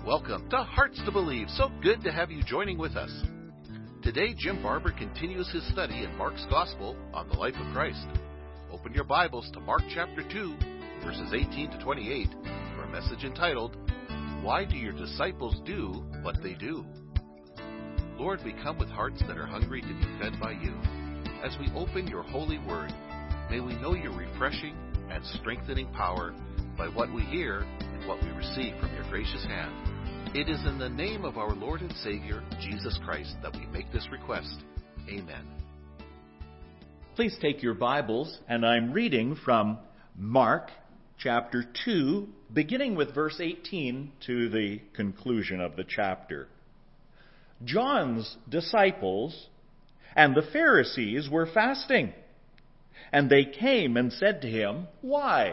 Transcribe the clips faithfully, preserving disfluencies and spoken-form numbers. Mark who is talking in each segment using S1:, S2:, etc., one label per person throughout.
S1: Welcome to Hearts to Believe. So good to have you joining with us. Today, Jim Barber continues his study in Mark's Gospel on the life of Christ. Open your Bibles to Mark chapter two, verses eighteen to twenty-eight, for a message entitled, Why Do Your Disciples Do What They Do? Lord, we come with hearts that are hungry to be fed by you. As we open your holy word, may we know your refreshing and strengthening power by what we hear and what we receive from your gracious hand. It is in the name of our Lord and Savior, Jesus Christ, that we make this request. Amen.
S2: Please take your Bibles, and I'm reading from Mark chapter two, beginning with verse eighteen to the conclusion of the chapter. John's disciples and the Pharisees were fasting, and they came and said to him, Why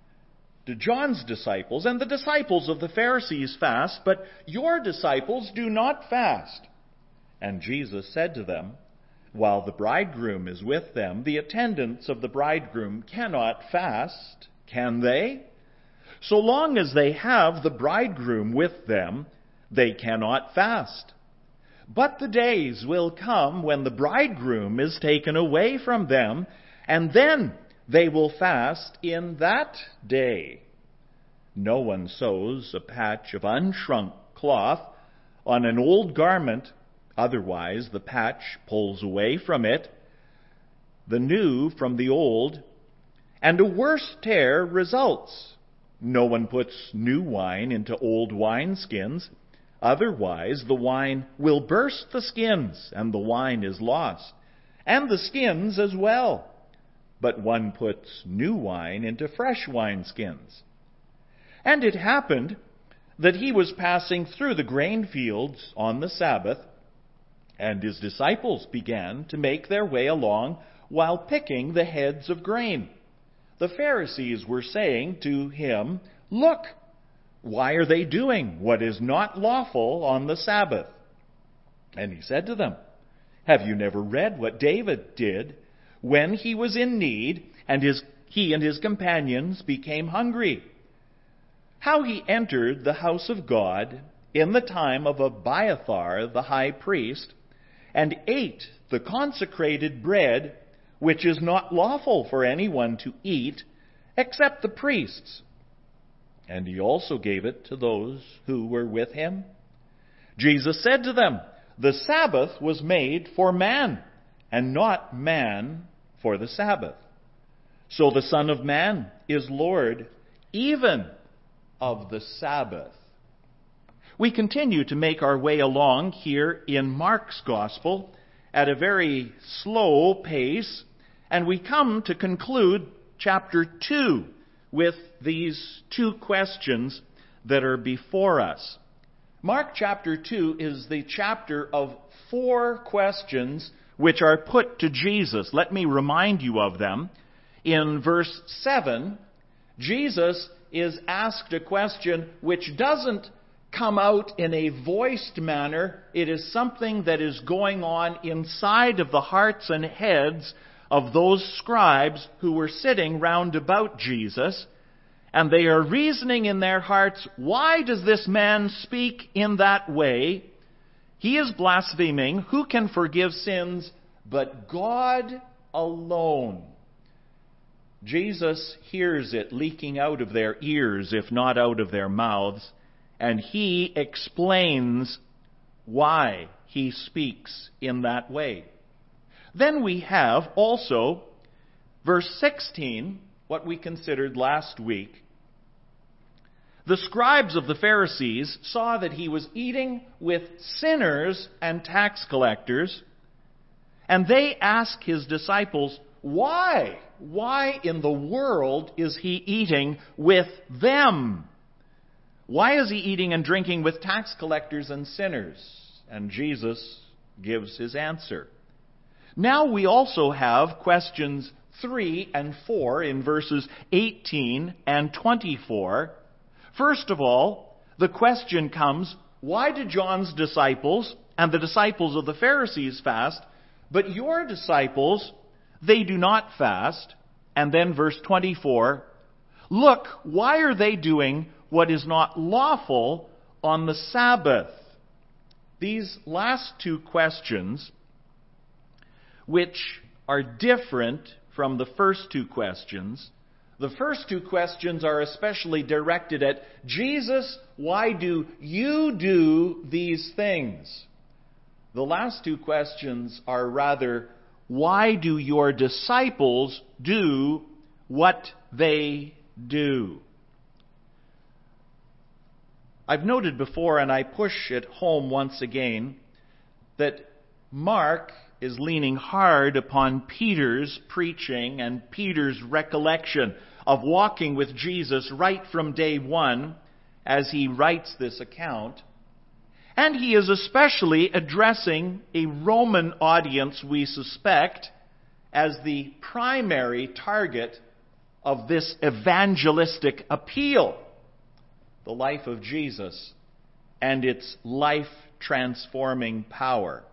S2: do John's disciples and the disciples of the Pharisees fast, but your disciples do not fast? And Jesus said to them, While the bridegroom is with them, the attendants of the bridegroom cannot fast, can they? So long as they have the bridegroom with them, they cannot fast. But the days will come when the bridegroom is taken away from them, and then they will fast in that day. No one sews a patch of unshrunk cloth on an old garment, otherwise the patch pulls away from it, the new from the old, and a worse tear results. No one puts new wine into old wineskins, otherwise the wine will burst the skins, and the wine is lost, and the skins as well. But one puts new wine into fresh wineskins. And it happened that he was passing through the grain fields on the Sabbath, and his disciples began to make their way along while picking the heads of grain. The Pharisees were saying to him, Look, why are they doing what is not lawful on the Sabbath? And he said to them, Have you never read what David did when he was in need and his, he and his companions became hungry? How he entered the house of God in the time of Abiathar the high priest and ate the consecrated bread, which is not lawful for anyone to eat except the priests. And he also gave it to those who were with him. Jesus said to them, The Sabbath was made for man, and not man for the Sabbath. So the Son of Man is Lord even of the Sabbath. We continue to make our way along here in Mark's Gospel at a very slow pace, and we come to conclude chapter two with these two questions that are before us. Mark chapter two is the chapter of four questions which are put to Jesus. Let me remind you of them. In verse seven, Jesus is asked a question which doesn't come out in a voiced manner. It is something that is going on inside of the hearts and heads of those scribes who were sitting round about Jesus. And they are reasoning in their hearts, why does this man speak in that way? He is blaspheming. Who can forgive sins but God alone? Jesus hears it leaking out of their ears, if not out of their mouths, and he explains why he speaks in that way. Then we have also verse sixteen, what we considered last week. The scribes of the Pharisees saw that he was eating with sinners and tax collectors, and they asked his disciples, Why? Why in the world is he eating with them? Why is he eating and drinking with tax collectors and sinners? And Jesus gives his answer. Now we also have questions three and four in verses eighteen and twenty-four. First of all, the question comes, why did John's disciples and the disciples of the Pharisees fast, but your disciples, they do not fast? And then verse twenty-four, look, why are they doing what is not lawful on the Sabbath? These last two questions, which are different from the first two questions. The first two questions are especially directed at Jesus, why do you do these things? The last two questions are rather, why do your disciples do what they do? I've noted before, and I push it home once again, that Mark is leaning hard upon Peter's preaching and Peter's recollection of walking with Jesus right from day one as he writes this account. And he is especially addressing a Roman audience, we suspect, as the primary target of this evangelistic appeal. The life of Jesus and its life-transforming power.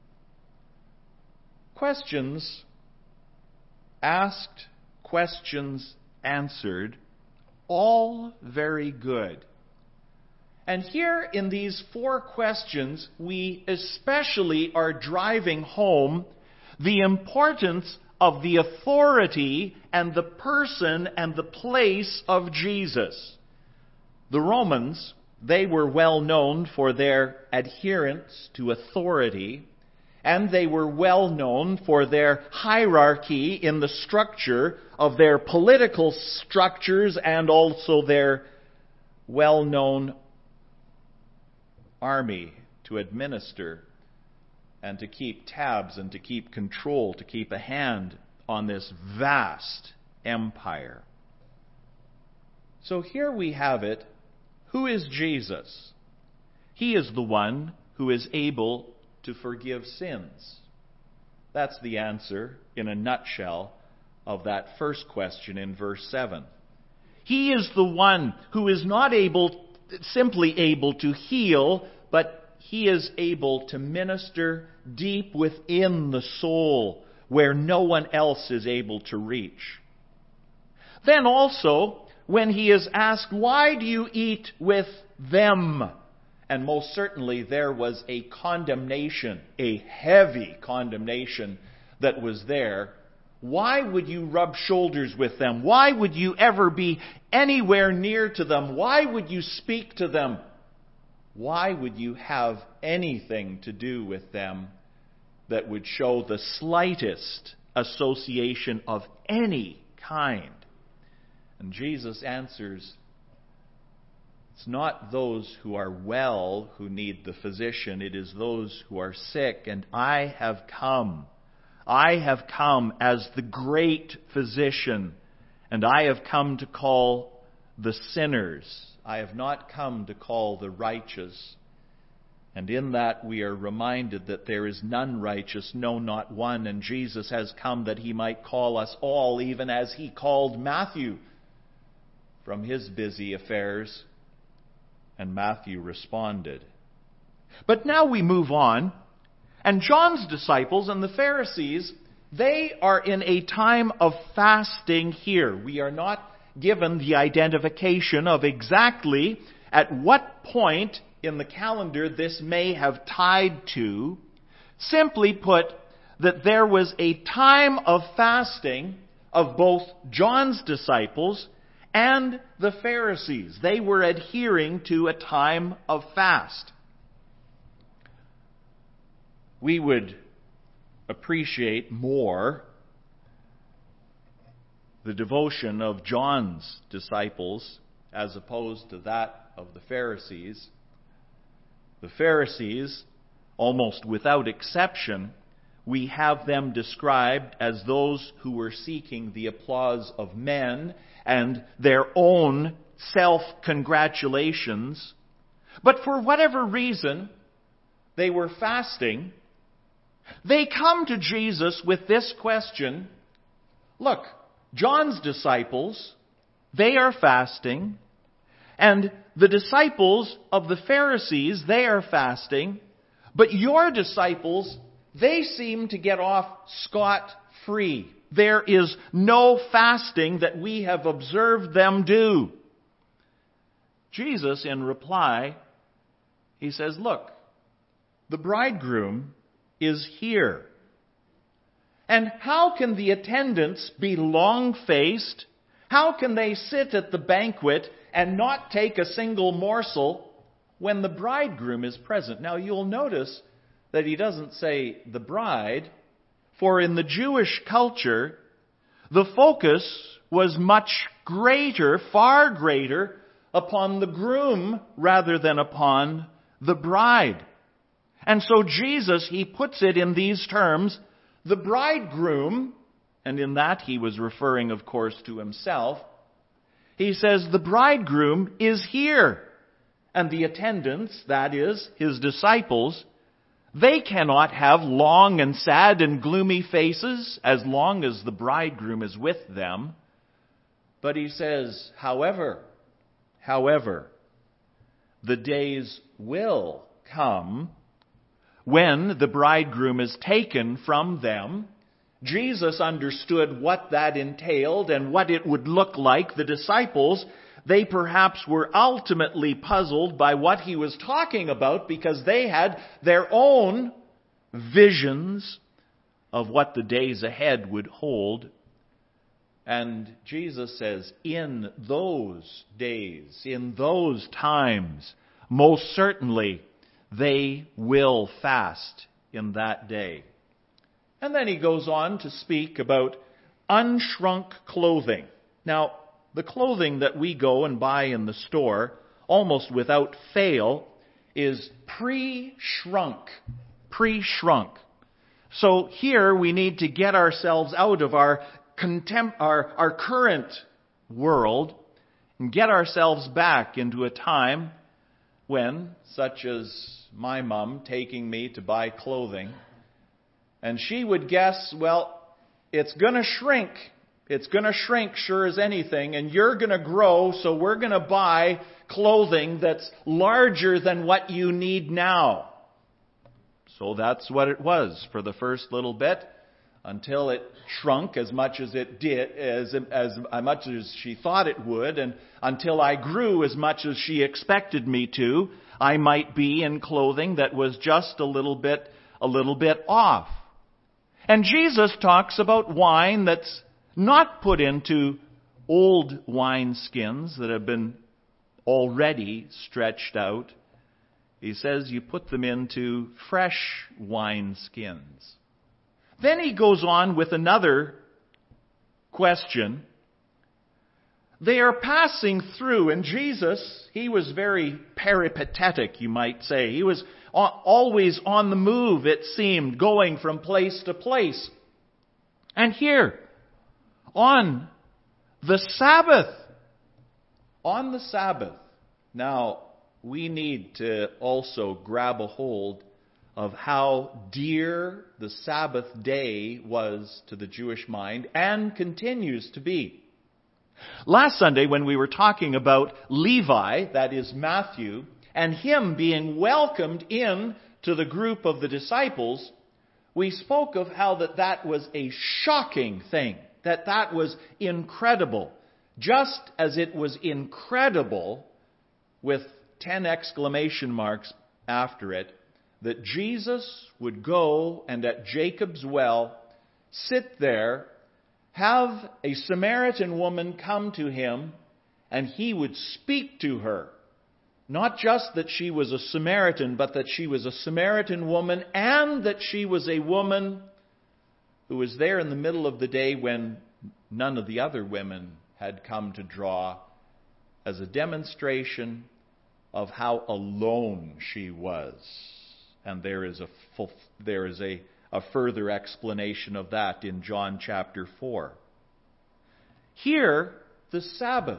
S2: Questions asked, questions answered, all very good. And here in these four questions, we especially are driving home the importance of the authority and the person and the place of Jesus. The Romans, they were well known for their adherence to authority, and they were well known for their hierarchy in the structure of their political structures and also their well-known army to administer and to keep tabs and to keep control, to keep a hand on this vast empire. So here we have it. Who is Jesus? He is the one who is able to forgive sins. That's the answer, in a nutshell, of that first question in verse seven. He is the one who is not able, simply able to heal, but he is able to minister deep within the soul, where no one else is able to reach. Then also, when he is asked, why do you eat with them? And most certainly there was a condemnation, a heavy condemnation that was there. Why would you rub shoulders with them? Why would you ever be anywhere near to them? Why would you speak to them? Why would you have anything to do with them that would show the slightest association of any kind? And Jesus answers, it's not those who are well who need the physician, it is those who are sick. And I have come, I have come as the great physician, and I have come to call the sinners. I have not come to call the righteous. And in that we are reminded that there is none righteous, no, not one. And Jesus has come that he might call us all, even as he called Matthew from his busy affairs. And Matthew responded. But now we move on. And John's disciples and the Pharisees, they are in a time of fasting here. We are not given the identification of exactly at what point in the calendar this may have tied to. Simply put, that there was a time of fasting of both John's disciples and the Pharisees. They were adhering to a time of fast. We would appreciate more the devotion of John's disciples as opposed to that of the Pharisees. The Pharisees, almost without exception, we have them described as those who were seeking the applause of men and their own self-congratulations. But for whatever reason, they were fasting. They come to Jesus with this question. Look, John's disciples, they are fasting. And the disciples of the Pharisees, they are fasting. But your disciples, they seem to get off scot-free. There is no fasting that we have observed them do. Jesus, in reply, He says, look, the bridegroom is here. And how can the attendants be long-faced? How can they sit at the banquet and not take a single morsel when the bridegroom is present? Now you'll notice that he doesn't say the bride, for in the Jewish culture, the focus was much greater, far greater, upon the groom rather than upon the bride. And so Jesus, he puts it in these terms, the bridegroom, and in that he was referring, of course, to himself. He says, the bridegroom is here. And the attendants, that is, his disciples, they cannot have long and sad and gloomy faces as long as the bridegroom is with them. But he says, however, however, the days will come when the bridegroom is taken from them. Jesus understood what that entailed and what it would look like. The disciples, they perhaps were ultimately puzzled by what he was talking about because they had their own visions of what the days ahead would hold. And Jesus says, in those days, in those times, most certainly they will fast in that day. And then he goes on to speak about unshrunk clothing. Now, the clothing that we go and buy in the store, almost without fail, is pre-shrunk. Pre-shrunk. So here we need to get ourselves out of our contem- our, our current world and get ourselves back into a time when, such as my mom taking me to buy clothing, and she would guess, well, it's going to shrink. It's going to shrink sure as anything, and you're going to grow, so we're going to buy clothing that's larger than what you need now. So that's what it was for the first little bit, until it shrunk as much as it did, as, as, as much as she thought it would, and until I grew as much as she expected me to, I might be in clothing that was just a little bit, a little bit off. And Jesus talks about wine that's not put into old wine skins that have been already stretched out. He says you put them into fresh wine skins. Then he goes on with another question. They are passing through, and Jesus, he was very peripatetic, you might say. He was always on the move, it seemed, going from place to place. And here, on the Sabbath, on the Sabbath, now we need to also grab a hold of how dear the Sabbath day was to the Jewish mind and continues to be. Last Sunday, when we were talking about Levi, that is Matthew, and him being welcomed in to the group of the disciples, we spoke of how that that was a shocking thing, that that was incredible, just as it was incredible, with ten exclamation marks after it, that Jesus would go and at Jacob's well, sit there, have a Samaritan woman come to him, and he would speak to her. Not just that she was a Samaritan, but that she was a Samaritan woman, and that she was a woman who was there in the middle of the day when none of the other women had come to draw, as a demonstration of how alone she was. And there is a full, there is a, a further explanation of that in John chapter four. Here, the Sabbath.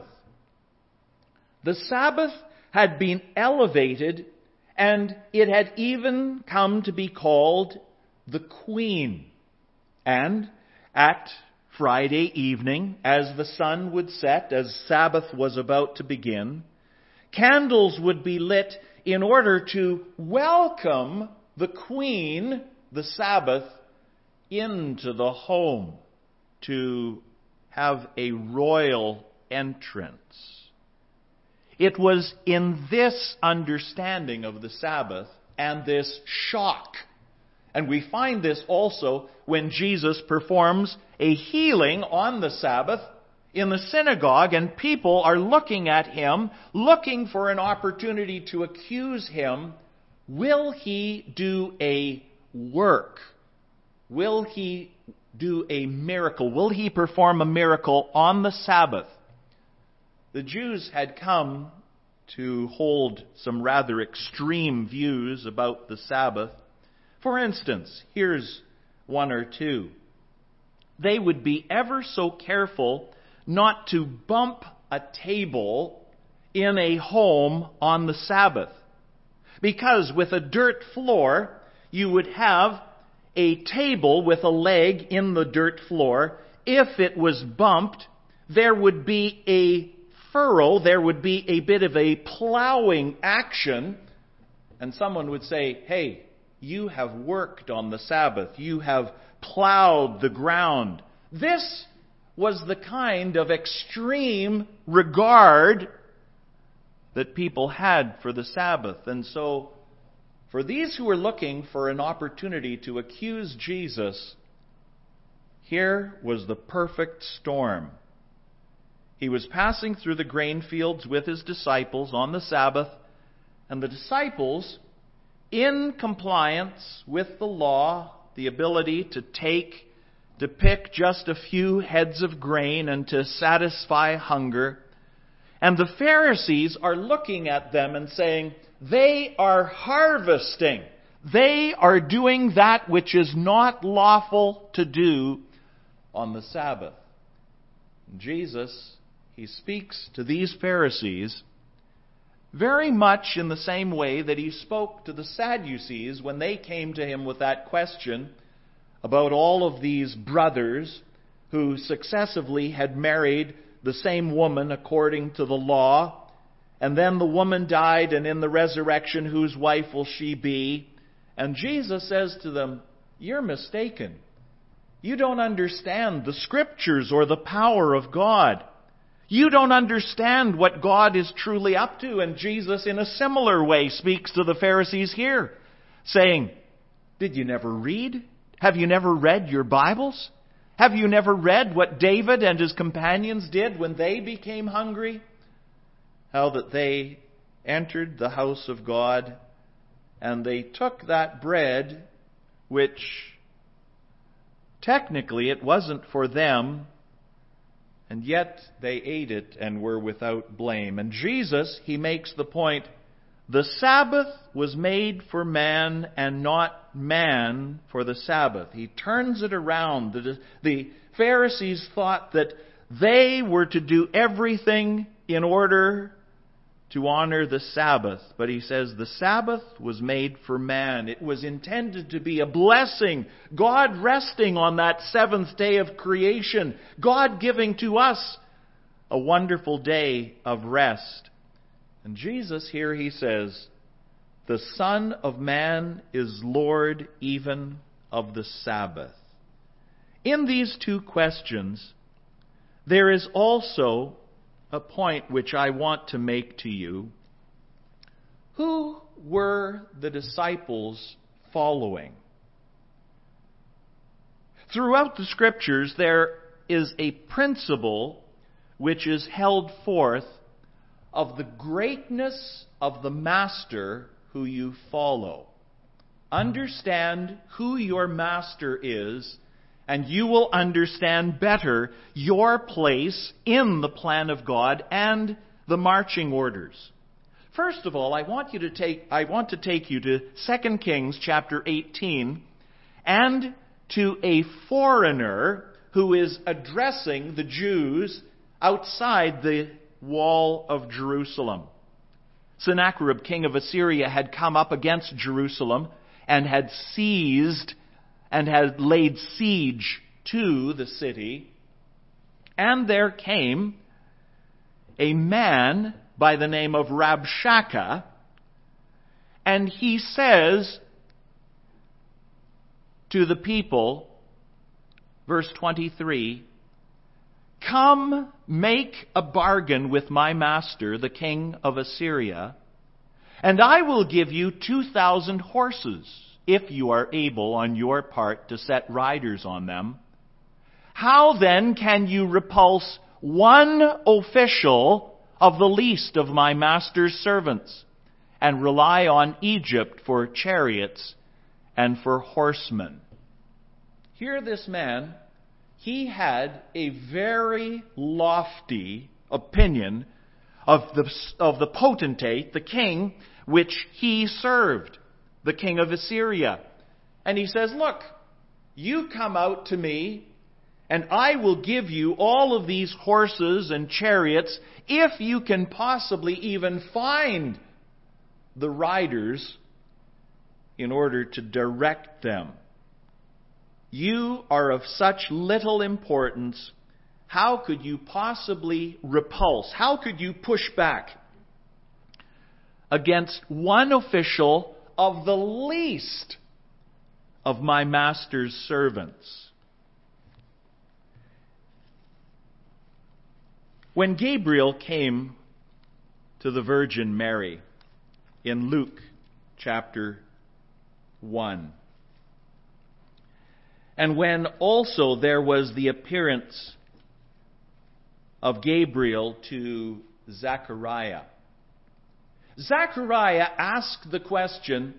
S2: The Sabbath had been elevated, and it had even come to be called the Queen. And at Friday evening, as the sun would set, as Sabbath was about to begin, candles would be lit in order to welcome the Queen, the Sabbath, into the home, to have a royal entrance. It was in this understanding of the Sabbath and this shock. And we find this also when Jesus performs a healing on the Sabbath in the synagogue, and people are looking at him, looking for an opportunity to accuse him. Will he do a work? Will he do a miracle? Will he perform a miracle on the Sabbath? The Jews had come to hold some rather extreme views about the Sabbath. For instance, here's one or two. They would be ever so careful not to bump a table in a home on the Sabbath. Because with a dirt floor, you would have a table with a leg in the dirt floor. If it was bumped, there would be a furrow, there would be a bit of a plowing action, and someone would say, hey, you have worked on the Sabbath. You have plowed the ground. This was the kind of extreme regard that people had for the Sabbath. And so, for these who were looking for an opportunity to accuse Jesus, here was the perfect storm. He was passing through the grain fields with his disciples on the Sabbath, and the disciples, in compliance with the law, the ability to take, to pick just a few heads of grain and to satisfy hunger, and the Pharisees are looking at them and saying, they are harvesting. They are doing that which is not lawful to do on the Sabbath. Jesus, he speaks to these Pharisees very much in the same way that he spoke to the Sadducees when they came to him with that question about all of these brothers who successively had married the same woman according to the law, and then the woman died, and in the resurrection, whose wife will she be? And Jesus says to them, you're mistaken. You don't understand the Scriptures or the power of God. You don't understand what God is truly up to. And Jesus, in a similar way, speaks to the Pharisees here, saying, did you never read? Have you never read your Bibles? Have you never read what David and his companions did when they became hungry? How that they entered the house of God and they took that bread, which technically it wasn't for them, and yet they ate it and were without blame. And Jesus, he makes the point, the Sabbath was made for man and not man for the Sabbath. He turns it around. The, the Pharisees thought that they were to do everything in order to honor the Sabbath. But he says the Sabbath was made for man. It was intended to be a blessing. God resting on that seventh day of creation. God giving to us a wonderful day of rest. And Jesus here, he says, the Son of Man is Lord even of the Sabbath. In these two questions, there is also a point which I want to make to you. Who were the disciples following? Throughout the Scriptures, there is a principle which is held forth of the greatness of the master who you follow. Understand who your master is, and you will understand better your place in the plan of God and the marching orders. First of all, I want you to take I want to take you to Second Kings chapter eighteen and to a foreigner who is addressing the Jews outside the wall of Jerusalem. Sennacherib, king of Assyria, had come up against Jerusalem and had seized and had laid siege to the city. And there came a man by the name of Rabshakeh, and he says to the people, verse twenty-three, "Come, make a bargain with my master, the king of Assyria, and I will give you two thousand horses, if you are able on your part to set riders on them. How then can you repulse one official of the least of my master's servants, and rely on Egypt for chariots and for horsemen?" Here this man, he had a very lofty opinion of the, of the potentate, the king, which he served, the king of Assyria. And he says, "Look, you come out to me, and I will give you all of these horses and chariots if you can possibly even find the riders in order to direct them. You are of such little importance. How could you possibly repulse? How could you push back against one official of the least of my master's servants?" When Gabriel came to the Virgin Mary in Luke chapter one, and when also there was the appearance of Gabriel to Zechariah, Zechariah asked the question,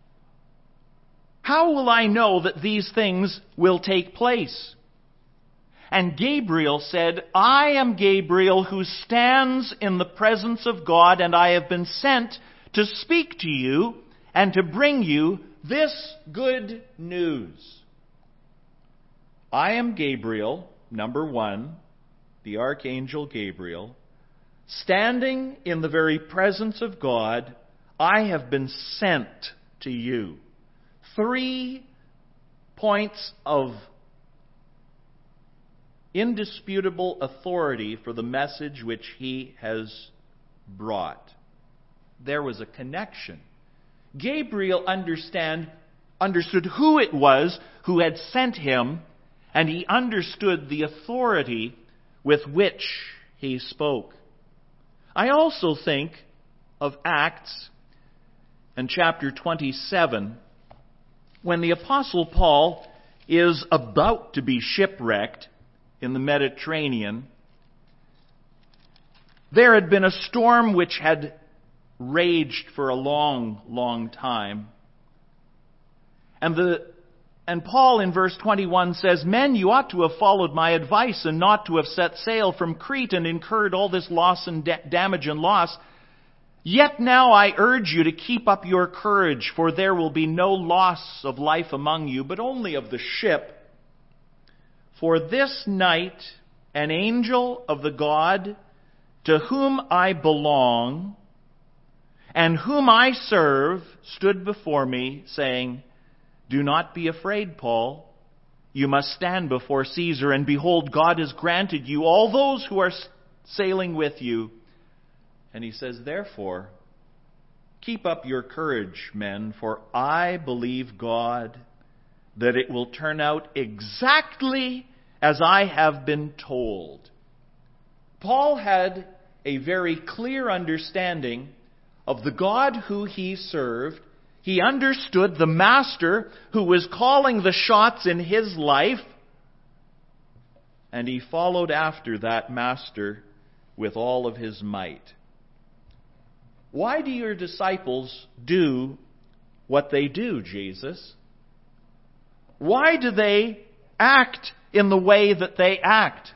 S2: "How will I know that these things will take place?" And Gabriel said, "I am Gabriel who stands in the presence of God, and I have been sent to speak to you and to bring you this good news." I am Gabriel, number one, the archangel Gabriel, standing in the very presence of God. I have been sent to you. Three points of indisputable authority for the message which he has brought. There was a connection. Gabriel understand, understood who it was who had sent him, and he understood the authority with which he spoke. I also think of Acts and chapter twenty-seven, when the Apostle Paul is about to be shipwrecked in the Mediterranean. There had been a storm which had raged for a long, long time. And the and Paul in verse twenty-one says, "Men, you ought to have followed my advice and not to have set sail from Crete and incurred all this loss and da- damage and loss. Yet now I urge you to keep up your courage, for there will be no loss of life among you, but only of the ship. For this night an angel of the God to whom I belong and whom I serve stood before me, saying, 'Do not be afraid, Paul. You must stand before Caesar, and behold, God has granted you all those who are sailing with you.' And he says, 'Therefore, keep up your courage, men, for I believe God that it will turn out exactly as I have been told.'" Paul had a very clear understanding of the God who he served. He understood the master who was calling the shots in his life, and he followed after that master with all of his might. "Why do your disciples do what they do, Jesus? Why do they act in the way that they act?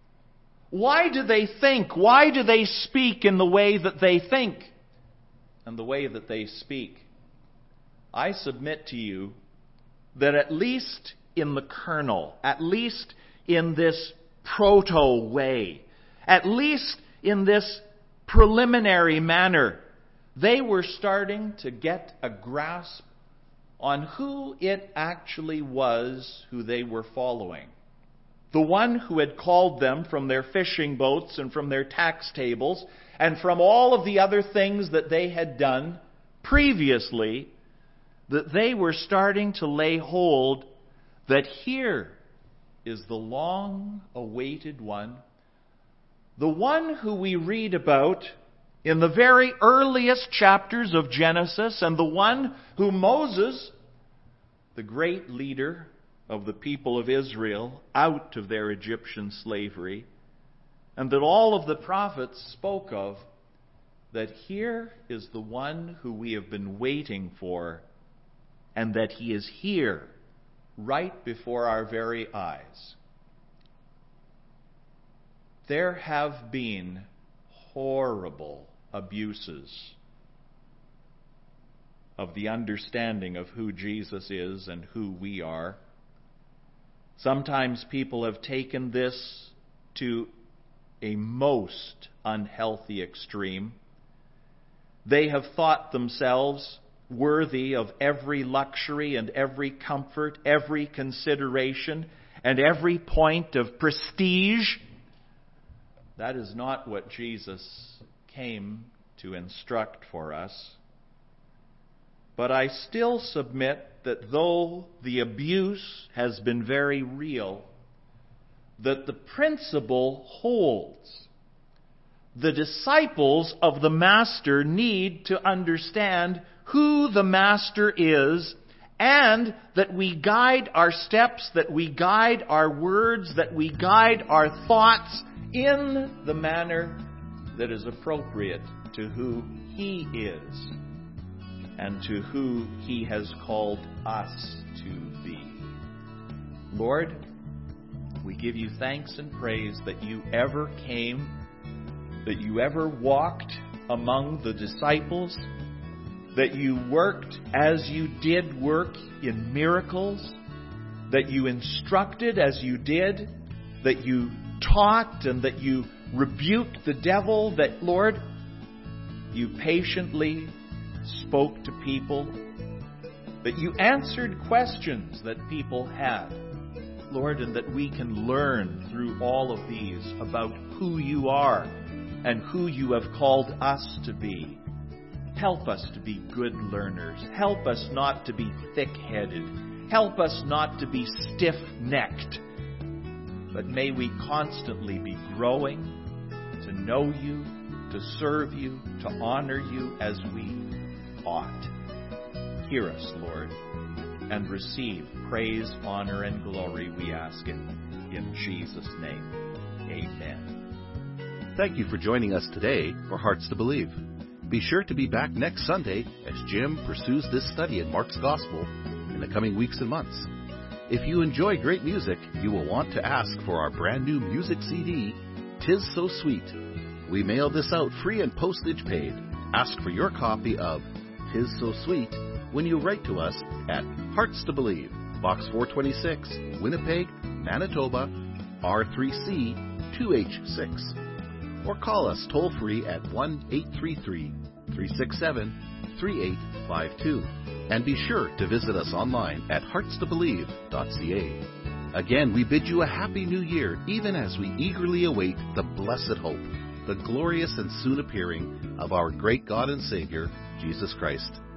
S2: Why do they think? Why do they speak in the way that they think and the way that they speak?" I submit to you that at least in the kernel, at least in this proto-way, at least in this preliminary manner, they were starting to get a grasp on who it actually was who they were following. The one who had called them from their fishing boats and from their tax tables and from all of the other things that they had done previously, that they were starting to lay hold that here is the long-awaited one the one who we read about in the very earliest chapters of Genesis, and the one who Moses, the great leader of the people of Israel, out of their Egyptian slavery, and that all of the prophets spoke of, that here is the one who we have been waiting for, and that he is here, right before our very eyes. There have been horrible abuses of the understanding of who Jesus is and who we are. Sometimes people have taken this to a most unhealthy extreme. They have thought themselves worthy of every luxury and every comfort, every consideration, and every point of prestige. That is not what Jesus came to instruct for us. But I still submit that though the abuse has been very real, that the principle holds. The disciples of the Master need to understand who the Master is, and that we guide our steps, that we guide our words, that we guide our thoughts in the manner that is appropriate to who He is and to who He has called us to be. Lord, we give you thanks and praise that you ever came, that you ever walked among the disciples, that you worked as you did work in miracles, that you instructed as you did, that you taught and that you rebuked the devil, that, Lord, you patiently spoke to people, that you answered questions that people had, Lord, and that we can learn through all of these about who you are and who you have called us to be. Help us to be good learners. Help us not to be thick-headed. Help us not to be stiff-necked. But may we constantly be growing to know you, to serve you, to honor you as we ought. Hear us, Lord, and receive praise, honor, and glory, we ask it in Jesus' name. Amen.
S1: Thank you for joining us today for Hearts to Believe. Be sure to be back next Sunday as Jim pursues this study in Mark's Gospel in the coming weeks and months. If you enjoy great music, you will want to ask for our brand new music C D, "'Tis So Sweet." We mail this out free and postage paid. Ask for your copy of "'Tis So Sweet" when you write to us at Hearts to Believe, Box four twenty-six, Winnipeg, Manitoba, R three C two H six. Or call us toll-free at one eight three three, three six seven, three eight five two. And be sure to visit us online at hearts to believe dot c a. Again, we bid you a happy new year, even as we eagerly await the blessed hope, the glorious and soon appearing of our great God and Savior, Jesus Christ.